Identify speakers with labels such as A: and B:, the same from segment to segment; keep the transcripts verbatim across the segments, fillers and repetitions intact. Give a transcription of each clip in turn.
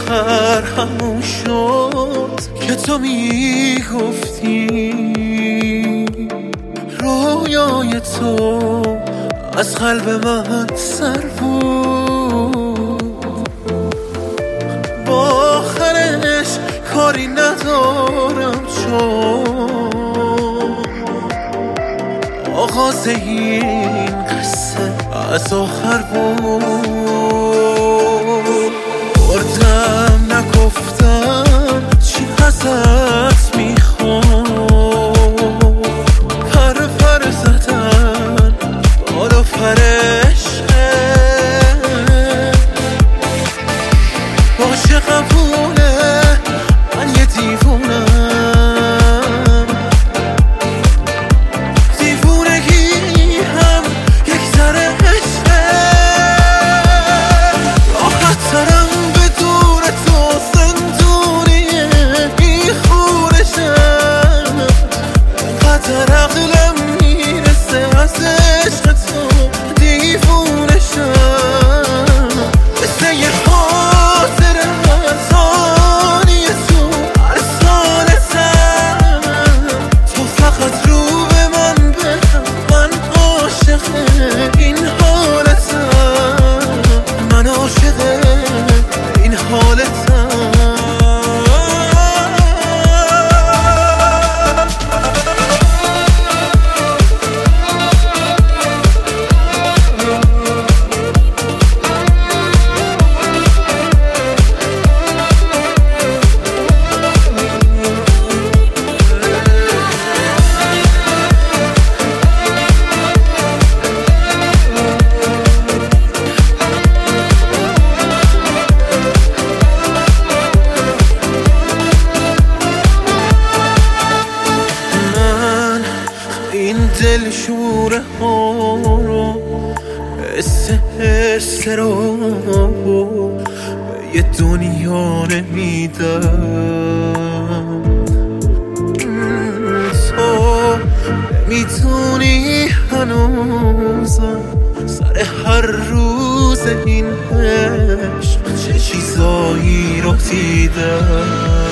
A: آخر همون شد که تو میگفتی رویای تو از قلب من سر بود. با آخرش کاری ندارم چون آغاز این قصه از آخر بود. بردم نگفتم چی ازت میخوام، پر پر زدن بالا فرشته باشه قبوله، من یه دیوونم، دیوونگی هم یک ذره عشقه. راحت ترم بدون تو زندونیه این خونشم، قدر عقلم میرسه از عشق تو دیوونشم. مثل یه خاطر از آنی تو هر سالتم، تو فقط رو به من بخم، من عاشق این حالتم، من عاشق این حالتم. این دل شوره ها رو حس حس رو به یه دنیا نمیدم. تو نمیدونی هنوزم سر هر روز این عشق چه چیزایی رو دیدم.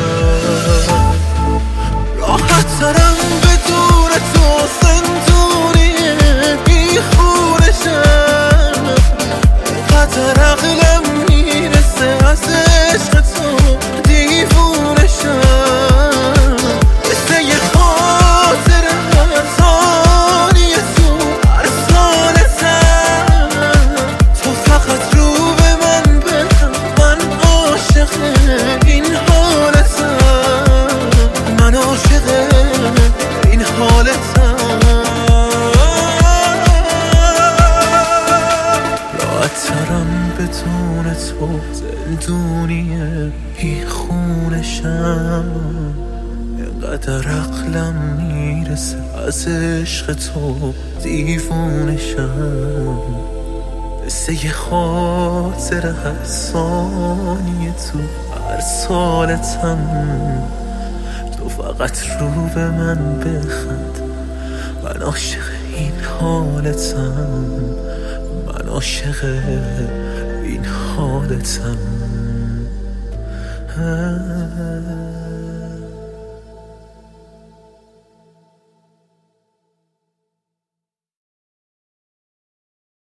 A: راحت ترم بدون تو زندونیه این خونشم، قدر عقلم میرسه از عشق تو دیوونشم. مثل یه خاطر از آنی تو هر سالتم، تو فقط رو به من بخم، من عاشق این حالتم، من عاشق این حالتم. راحت ترم بدون تو زندونیه این خونشم، اینقدر عقلم میرسه از عشق تو دیوونشم. مثل یه خاطر هر ثانیه تو هر سالتم، تو فقط رو به من بخند، من عاشق این حالتم، من عاشق این حالتم.